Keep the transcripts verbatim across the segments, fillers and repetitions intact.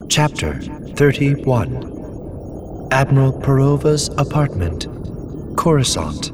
Chapter thirty-one. Admiral Perova's Apartment, Coruscant.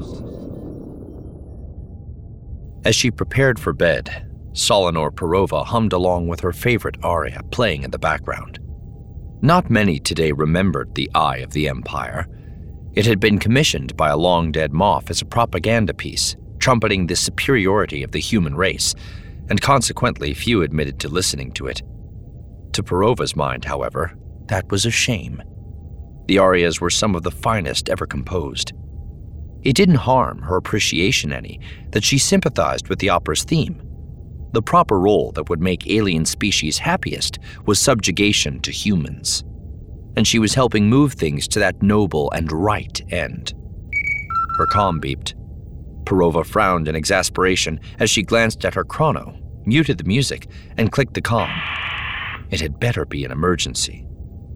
As she prepared for bed, Solinor Perova hummed along with her favorite aria playing in the background. Not many today remembered The Eye of the Empire. It had been commissioned by a long-dead Moff as a propaganda piece, trumpeting the superiority of the human race, and consequently few admitted to listening to it. To Perova's mind, however, that was a shame. The arias were some of the finest ever composed. It didn't harm her appreciation any that she sympathized with the opera's theme. The proper role that would make alien species happiest was subjugation to humans, and she was helping move things to that noble and right end. Her comm beeped. Perova frowned in exasperation as she glanced at her chrono, muted the music, and clicked the comm. It had better be an emergency.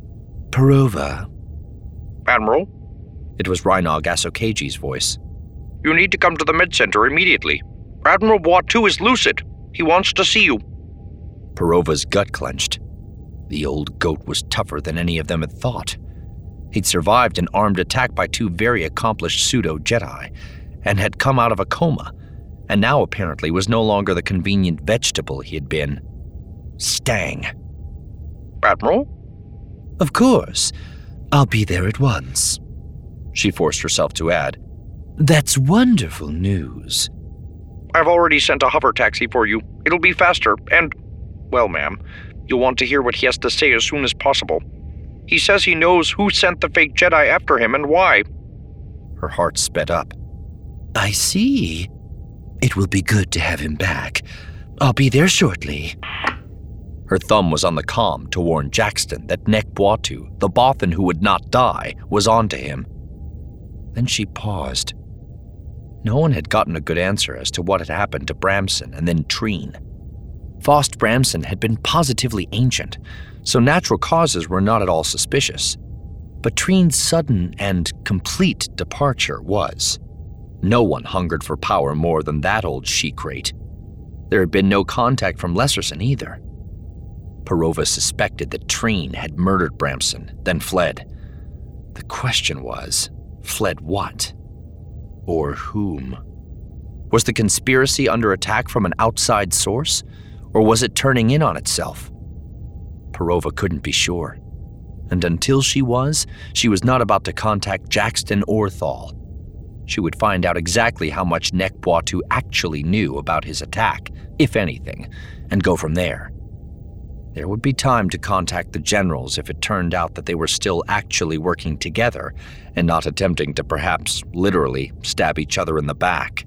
Perova. Admiral? It was Rhynog Asokaji's voice. You need to come to the med-center immediately. Admiral Boitou is lucid. He wants to see you. Perova's gut clenched. The old goat was tougher than any of them had thought. He'd survived an armed attack by two very accomplished pseudo-Jedi, and had come out of a coma, and now apparently was no longer the convenient vegetable he had been. Stang. Admiral? Of course. I'll be there at once. She forced herself to add. That's wonderful news. I've already sent a hover taxi for you. It'll be faster, and, well, ma'am, you'll want to hear what he has to say as soon as possible. He says he knows who sent the fake Jedi after him and why. Her heart sped up. I see. It will be good to have him back. I'll be there shortly. Her thumb was on the comm to warn Jackston that Nek Boitou, the Bothan who would not die, was onto him. Then she paused. No one had gotten a good answer as to what had happened to Bramson and then Treen. Faust Bramson had been positively ancient, so natural causes were not at all suspicious. But Treen's sudden and complete departure was. No one hungered for power more than that old she-crate. There had been no contact from Lesserson either. Perova suspected that Treen had murdered Bramson, then fled. The question was, fled what? Or whom? Was the conspiracy under attack from an outside source, or was it turning in on itself? Perova couldn't be sure. And until she was, she was not about to contact Jackston or Thal. She would find out exactly how much Nek Boitou actually knew about his attack, if anything, and go from there. There would be time to contact the generals if it turned out that they were still actually working together and not attempting to perhaps literally stab each other in the back.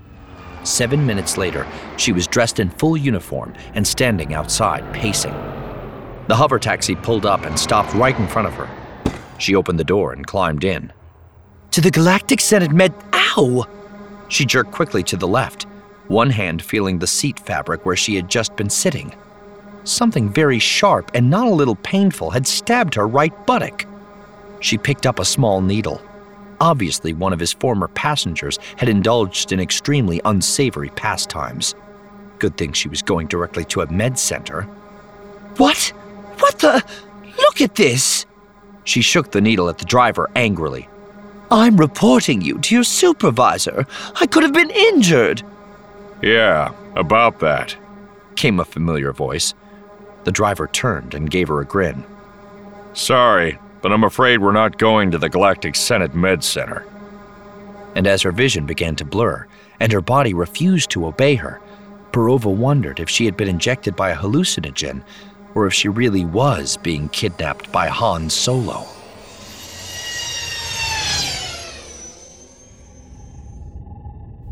Seven minutes later, she was dressed in full uniform and standing outside, pacing. The hover taxi pulled up and stopped right in front of her. She opened the door and climbed in. To the Galactic Senate Med... Ow! She jerked quickly to the left, one hand feeling the seat fabric where she had just been sitting. Something very sharp and not a little painful had stabbed her right buttock. She picked up a small needle. Obviously, one of his former passengers had indulged in extremely unsavory pastimes. Good thing she was going directly to a med center. What? What the? Look at this! She shook the needle at the driver angrily. I'm reporting you to your supervisor. I could have been injured. Yeah, about that, came a familiar voice. The driver turned and gave her a grin. Sorry, but I'm afraid we're not going to the Galactic Senate Med Center. And as her vision began to blur, and her body refused to obey her, Perova wondered if she had been injected by a hallucinogen, or if she really was being kidnapped by Han Solo.